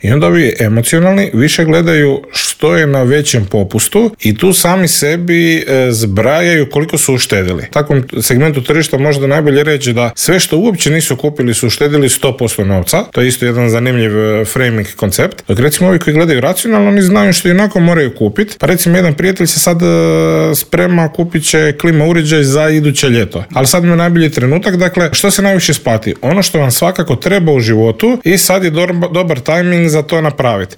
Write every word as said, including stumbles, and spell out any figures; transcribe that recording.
I onda ovi emocionalni više gledaju što je na većem popustu i tu sami sebi e, zbrajaju koliko su uštedili. U takvom segmentu tržišta možda najbolje reći da sve što uopće nisu kupili su uštedili sto posto novca. To je isto jedan zanimljiv framing koncept. Dok recimo ovi koji gledaju racionalno, oni znaju što inako moraju kupiti. Pa recimo jedan prijatelj se sad e, sprema, kupit će klima uređaj za iduće ljeto. Ali sad je najbolji trenutak, dakle, što se najviše isplati? Ono što vam svakako treba u životu i sad je do, dobar tajming za to napraviti.